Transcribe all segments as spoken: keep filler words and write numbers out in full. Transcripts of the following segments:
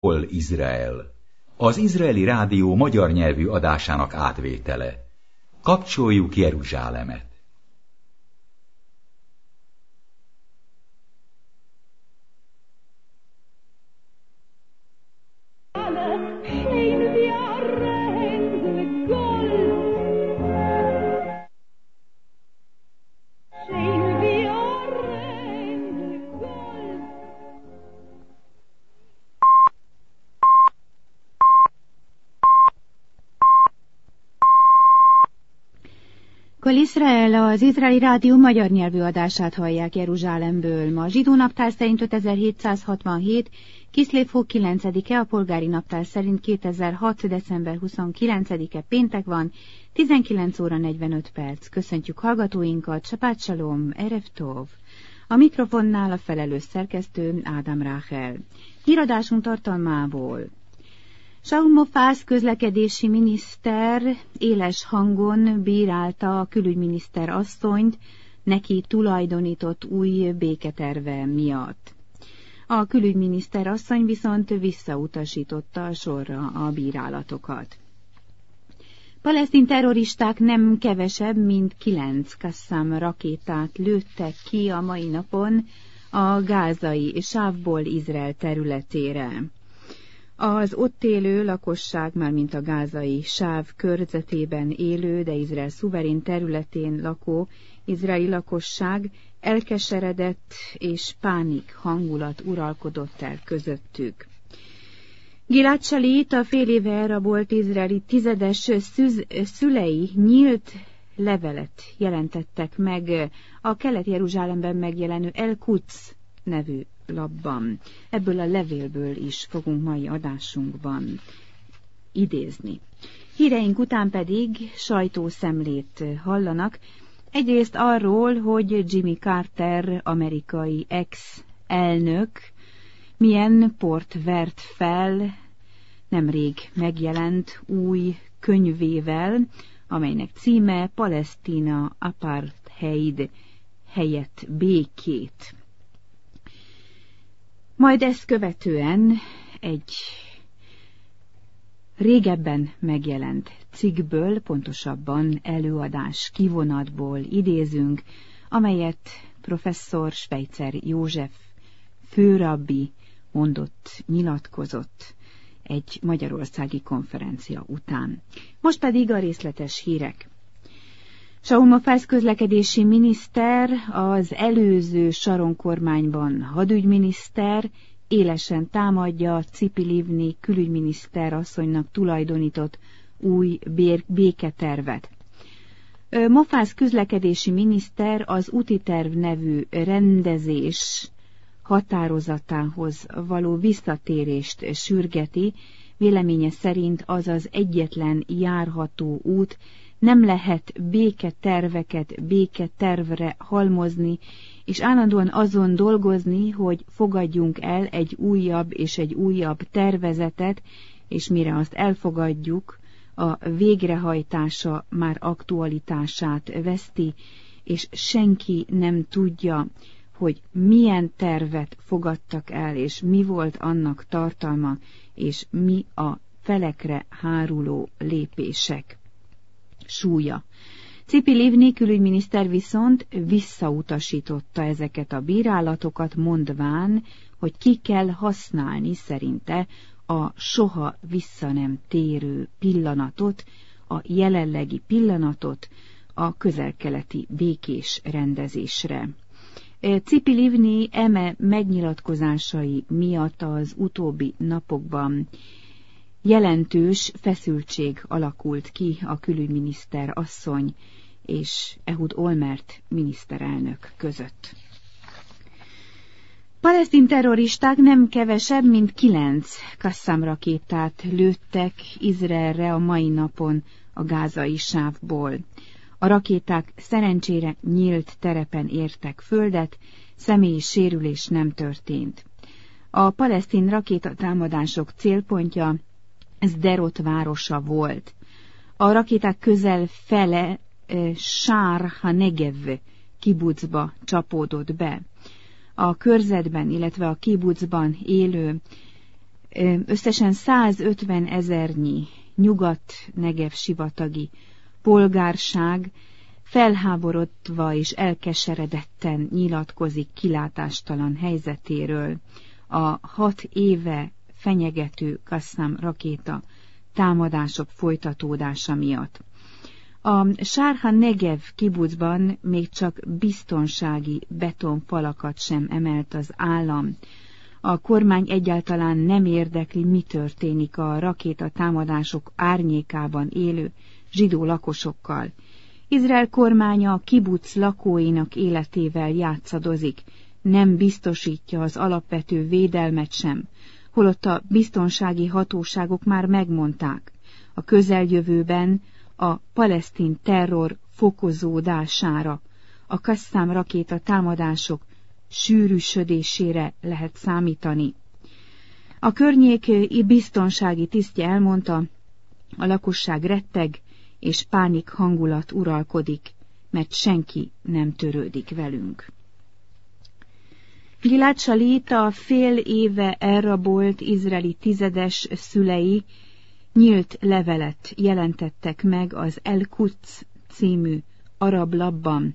Hol Izrael? Az izraeli rádió magyar nyelvű adásának átvétele. Kapcsoljuk Jeruzsálemet! Kol Izrael, az izraeli rádió magyar nyelvű adását hallják Jeruzsálemből. Ma a zsidó naptár szerint ötezer-hétszázhatvanhét, Kiszlév hó kilencedike, a polgári naptár szerint kétezer-hat. december huszonkilencedike péntek van, tizenkilenc óra negyvenöt perc. Köszöntjük hallgatóinkat, Sapát Salom, Erev Tov. A mikrofonnál a felelős szerkesztő Ádám Ráhel. Híradásunk tartalmából. Saul Mofaz közlekedési miniszter éles hangon bírálta a külügyminiszter asszonyt neki tulajdonított új béketerve miatt. A külügyminiszter asszony viszont visszautasította sorra a bírálatokat. Palesztin terroristák nem kevesebb, mint kilenc Qassam rakétát lőttek ki a mai napon a gázai sávból Izrael területére. Az ott élő lakosság, mármint a gázai sáv körzetében élő, de Izrael szuverén területén lakó izraeli lakosság elkeseredett és pánik hangulat uralkodott el közöttük. Gilad Shalit, a fél éve elrabolt izraeli tizedes szüz, szülei nyílt levelet jelentettek meg a Kelet-Jeruzsálemben megjelenő El-Quds nevű labban. Ebből a levélből is fogunk mai adásunkban idézni. Híreink után pedig sajtószemlét hallanak. Egyrészt arról, hogy Jimmy Carter, amerikai ex-elnök, milyen port vert fel nemrég megjelent új könyvével, amelynek címe Palesztina Apartheid helyett békét. Majd ezt követően egy régebben megjelent cikkből, pontosabban előadás kivonatból idézünk, amelyet professzor Schweitzer József főrabbi mondott, nyilatkozott egy magyarországi konferencia után. Most pedig a részletes hírek. Saul Mofaz közlekedési miniszter, az előző Sharon kormányban hadügyminiszter élesen támadja Tzipi Livni külügyminiszter asszonynak tulajdonított új béketervet. Mofaz közlekedési miniszter az úti terv nevű rendezés határozatához való visszatérést sürgeti, véleménye szerint az az egyetlen járható út, nem lehet béketerveket béketervre halmozni, és állandóan azon dolgozni, hogy fogadjunk el egy újabb és egy újabb tervezetet, és mire azt elfogadjuk, a végrehajtása már aktualitását veszti, és senki nem tudja, hogy milyen tervet fogadtak el, és mi volt annak tartalma, és mi a felekre háruló lépések súlya. Tzipi Livni külügyminiszter viszont visszautasította ezeket a bírálatokat, mondván, hogy ki kell használni szerinte a soha vissza nem térő pillanatot, a jelenlegi pillanatot a közel-keleti békés rendezésre. Tzipi Livni eme megnyilatkozásai miatt az utóbbi napokban jelentős feszültség alakult ki a külügyminiszter asszony és Ehud Olmert miniszterelnök között. Palesztin terroristák nem kevesebb, mint kilenc Qassam rakétát lőttek Izraelre a mai napon a gázai sávból. A rakéták szerencsére nyílt terepen értek földet, személyi sérülés nem történt. A palesztin rakétatámadások célpontja Sderot városa volt. A rakéták közel fele e, Sár HaNegev kibucba csapódott be. A körzetben, illetve a kibucban élő összesen százötven ezernyi nyugat-negev sivatagi polgárság felháborodva és elkeseredetten nyilatkozik kilátástalan helyzetéről, a hat éve fenyegető Qassam rakéta támadások folytatódása miatt. A Sharha Negev kibucban még csak biztonsági betonfalakat sem emelt az állam. A kormány egyáltalán nem érdekli, mi történik a rakéta támadások árnyékában élő zsidó lakosokkal. Izrael kormánya a kibuc lakóinak életével játszadozik, nem biztosítja az alapvető védelmet sem, holott a biztonsági hatóságok már megmondták, a közeljövőben a palesztin terror fokozódására, a Qassam rakéta támadások sűrűsödésére lehet számítani. A környék biztonsági tisztje elmondta, a lakosság retteg és pánik hangulat uralkodik, mert senki nem törődik velünk. Gilad Shalit, a fél éve elrabolt izraeli tizedes szülei nyílt levelet jelentettek meg az El-Quds című arab lapban.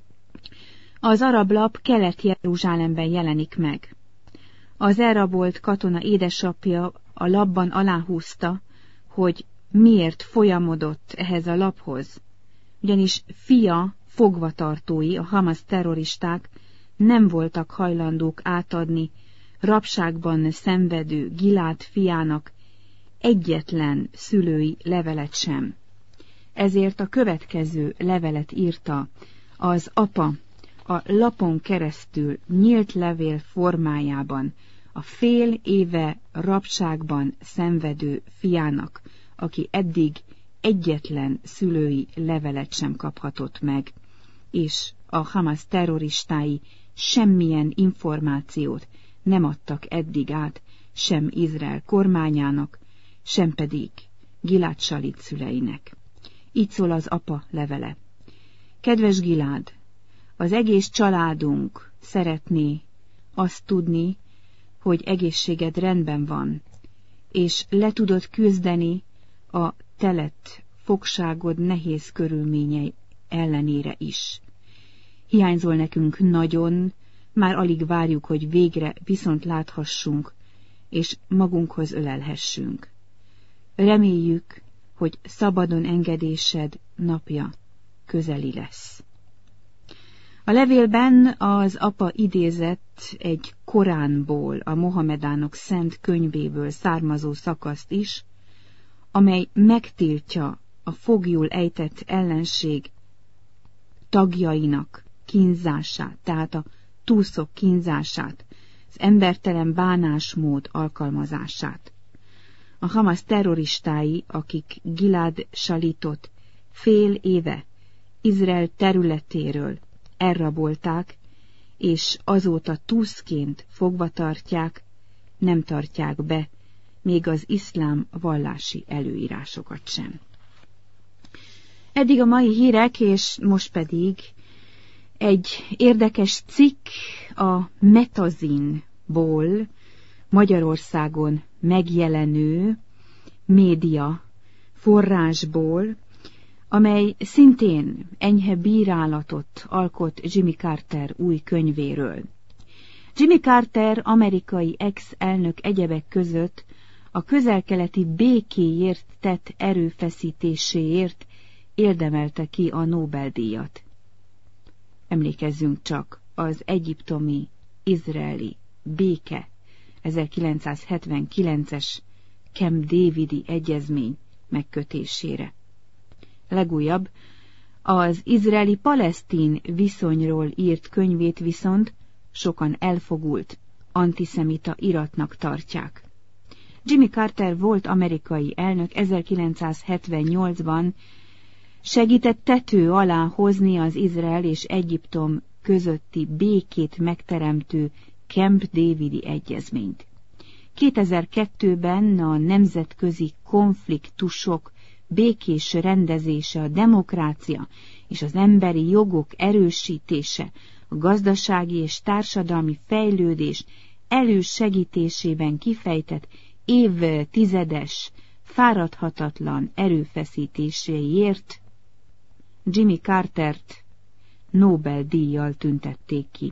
Az arab lap Kelet-Jeruzsálemben jelenik meg. Az elrabolt katona édesapja a lapban aláhúzta, hogy miért folyamodott ehhez a laphoz, ugyanis fia fogvatartói, a Hamas terroristák nem voltak hajlandók átadni rabságban szenvedő Gilad fiának egyetlen szülői levelet sem. Ezért a következő levelet írta az apa a lapon keresztül nyílt levél formájában a fél éve rabságban szenvedő fiának, aki eddig egyetlen szülői levelet sem kaphatott meg, és a Hamas terroristái semmilyen információt nem adtak eddig át sem Izrael kormányának, sem pedig Gilad Shalit szüleinek. Így szól az apa levele. Kedves Gilad, az egész családunk szeretné azt tudni, hogy egészséged rendben van, és le tudod küzdeni a telett fogságod nehéz körülményei ellenére is. Hiányzol nekünk nagyon, már alig várjuk, hogy végre viszont láthassunk, és magunkhoz ölelhessünk. Reméljük, hogy szabadon engedésed napja közeli lesz. A levélben az apa idézett egy Koránból, a Mohamedánok szent könyvéből származó szakaszt is, amely megtiltja a foglyul ejtett ellenség tagjainak kínzását, tehát a túszok kínzását, az embertelen bánásmód alkalmazását. A Hamas terroristái, akik Gilad Shalitot fél éve Izrael területéről elrabolták, és azóta túszként fogva tartják, nem tartják be még az iszlám vallási előírásokat sem. Eddig a mai hírek, és most pedig egy érdekes cikk a Metazinból, Magyarországon megjelenő média forrásból, amely szintén enyhe bírálatot alkot Jimmy Carter új könyvéről. Jimmy Carter amerikai ex-elnök egyebek között a közel-keleti békéért tett erőfeszítéséért érdemelte ki a Nobel-díjat. Emlékezzünk csak az egyiptomi, izraeli béke ezerkilencszázhetvenkilences Camp Davidi egyezmény megkötésére. Legújabb, az izraeli-palesztin viszonyról írt könyvét viszont sokan elfogult, antiszemita iratnak tartják. Jimmy Carter volt amerikai elnök ezerkilencszázhetvennyolcban segített tető alá hozni az Izrael és Egyiptom közötti békét megteremtő Camp Davidi egyezményt. kétezer-kettőben a nemzetközi konfliktusok békés rendezése, a demokrácia és az emberi jogok erősítése, a gazdasági és társadalmi fejlődés elősegítésében kifejtett évtizedes, fáradhatatlan erőfeszítéséért Jimmy Cartert Nobel-díjjal tüntették ki.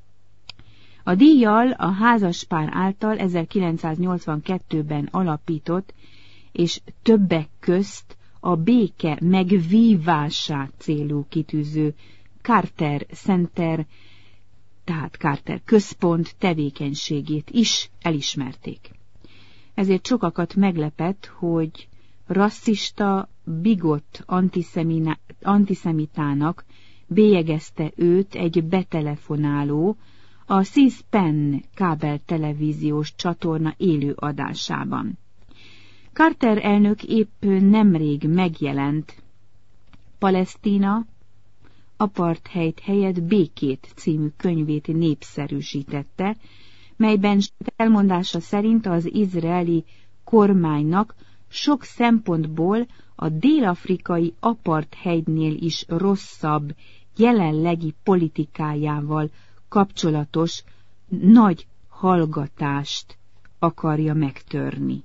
A díjjal a házaspár által ezerkilencszáznyolcvankettőben alapított, és többek közt a béke megvívását célú kitűző Carter Center, tehát Carter központ tevékenységét is elismerték. Ezért sokakat meglepett, hogy rasszista, bigott antiszemitának bélyegezte őt egy betelefonáló, a C-SPAN kábel televíziós csatorna élő adásában. Carter elnök épp nemrég megjelent Palesztina, apartheid helyett békét című könyvét népszerűsítette, melyben elmondása szerint az izraeli kormánynak sok szempontból a dél-afrikai apartheidnél is rosszabb jelenlegi politikájával kapcsolatos nagy hallgatást akarja megtörni.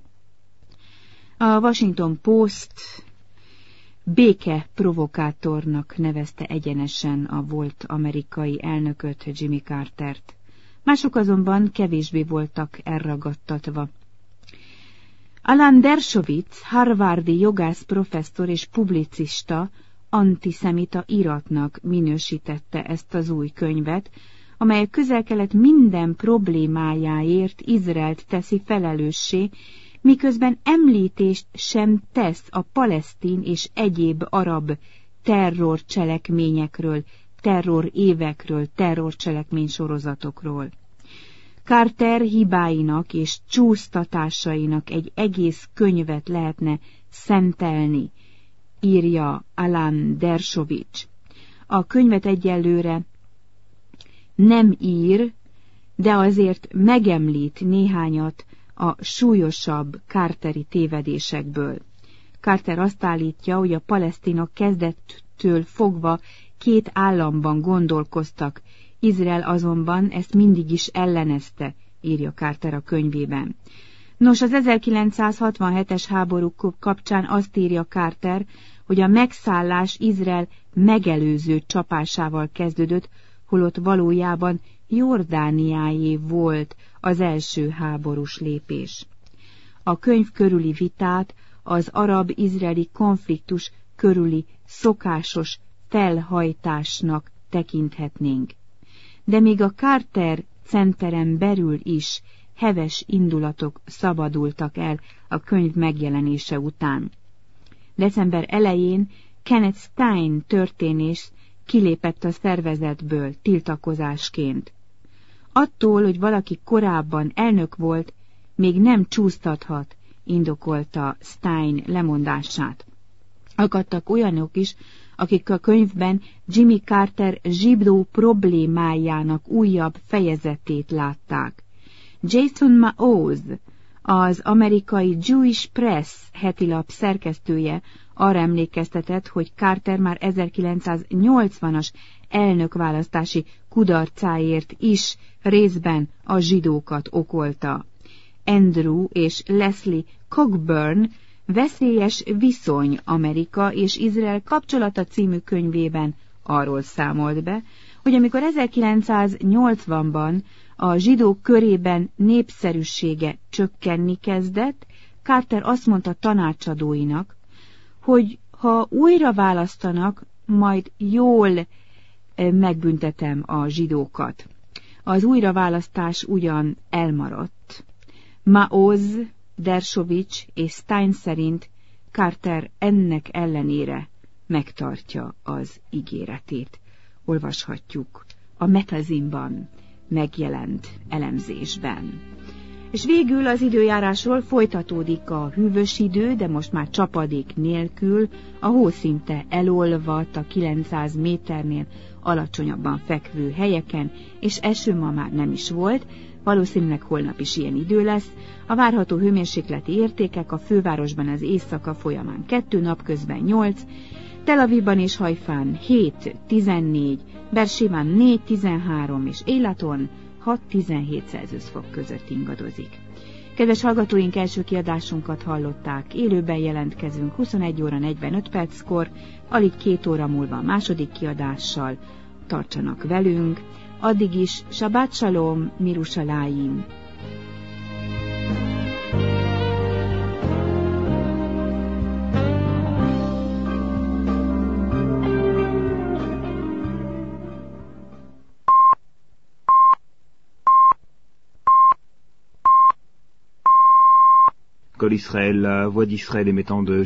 A Washington Post béke provokátornak nevezte egyenesen a volt amerikai elnököt, Jimmy Cartert. Mások azonban kevésbé voltak elragadtatva. Alan Dershowitz, harvardi jogász professzor és publicista, antiszemita iratnak minősítette ezt az új könyvet, amely Közel-Kelet minden problémájáért Izraelt teszi felelőssé, miközben említést sem tesz a palesztin és egyéb arab terrorcselekményekről, terrorévekről, terrorcselekménysorozatokról. Carter hibáinak és csúsztatásainak egy egész könyvet lehetne szentelni, írja Alan Dershowitz. A könyvet egyelőre nem ír, de azért megemlít néhányat a súlyosabb carteri tévedésekből. Carter azt állítja, hogy a palesztinok kezdettől fogva két államban gondolkoztak, Izrael azonban ezt mindig is ellenezte, írja Carter a könyvében. Nos, az ezerkilencszázhatvanhetes háború kapcsán azt írja Carter, hogy a megszállás Izrael megelőző csapásával kezdődött, holott valójában Jordániáé volt az első háborús lépés. A könyv körüli vitát az arab-izraeli konfliktus körüli szokásos felhajtásnak tekinthetnénk. De még a Carter Centeren belül is heves indulatok szabadultak el a könyv megjelenése után. December elején Kenneth Stein történész kilépett a szervezetből tiltakozásként. Attól, hogy valaki korábban elnök volt, még nem csúsztathat, indokolta Stein lemondását. Akadtak olyanok is, akik a könyvben Jimmy Carter zsidó problémájának újabb fejezetét látták. Jason Maoz, az amerikai Jewish Press hetilap szerkesztője arra emlékeztetett, hogy Carter már ezerkilencszáznyolcvanas elnökválasztási kudarcáért is részben a zsidókat okolta. Andrew és Leslie Cockburn Veszélyes viszony Amerika és Izrael kapcsolata című könyvében arról számolt be, hogy amikor ezerkilencszáznyolcvanban a zsidók körében népszerűsége csökkenni kezdett, Carter azt mondta tanácsadóinak, hogy ha újra választanak, majd jól megbüntetem a zsidókat. Az újraválasztás ugyan elmaradt. Maoz, Dershowitz és Stein szerint Carter ennek ellenére megtartja az ígéretét. Olvashatjuk a Metazinban megjelent elemzésben. És végül az időjárásról folytatódik a hűvös idő, de most már csapadék nélkül, a hószinte elolvadt a kilencszáz méternél alacsonyabban fekvő helyeken, és eső ma már nem is volt, valószínűleg holnap is ilyen idő lesz. A várható hőmérsékleti értékek a fővárosban az éjszaka folyamán kettő, napközben nyolc, Tel Avivban és Hajfán hét tizennégy, Bersében négy tizenhárom és Élaton hat tizenhét Celsius fok között ingadozik. Kedves hallgatóink, első kiadásunkat hallották. Élőben jelentkezünk huszonegy óra negyvenöt perckor, alig két óra múlva a második kiadással. Tartsanak velünk, addig is Shabbat Shalom, Mirushalayim. Kol Israël, la voix d'Israël émettant de